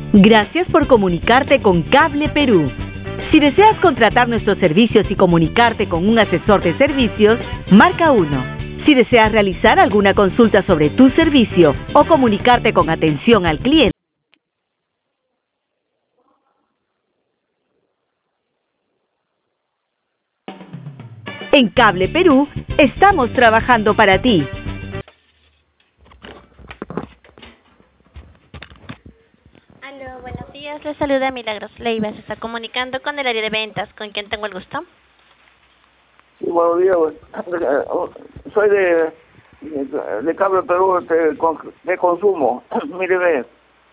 Gracias por comunicarte con Cable Perú. Si deseas contratar nuestros servicios y comunicarte con un asesor de servicios, marca 1. Si deseas realizar alguna consulta sobre tu servicio o comunicarte con atención al cliente, en Cable Perú estamos trabajando para ti. Aló, buenos días. Les saluda Milagros Leiva. Se está comunicando con el área de ventas. ¿Con quién tengo el gusto? Sí, buenos días. Soy de Cable Perú de consumo. Mire, ve,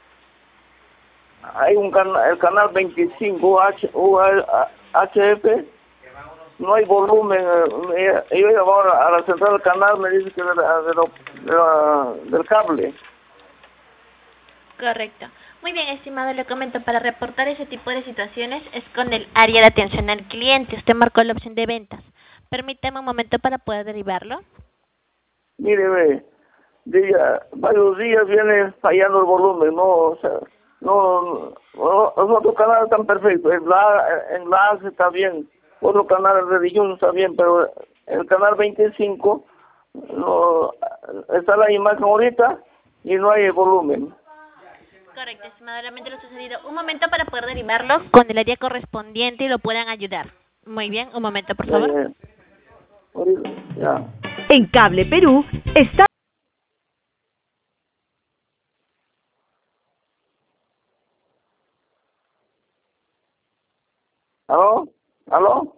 hay el canal 25 HF, no hay volumen. Yo llamo a la central del canal, me dice que del cable. Correcto. Muy bien, estimado, le comento, para reportar ese tipo de situaciones es con el área de atención al cliente. Usted marcó la opción de ventas. Permítame un momento para poder derivarlo. Mire, ve, varios días viene fallando el volumen, no, o sea, los otros canales están perfectos, enlace está bien, otros canales de religión está bien, pero el canal 25 no, está la imagen ahorita y no hay volumen. Correcto, estimado, realmente lo sucedido. Un momento para poder derivarlo con el área correspondiente y lo puedan ayudar. Muy bien, un momento, por favor. Ya. En Cable Perú está... ¿Aló? ¿Aló?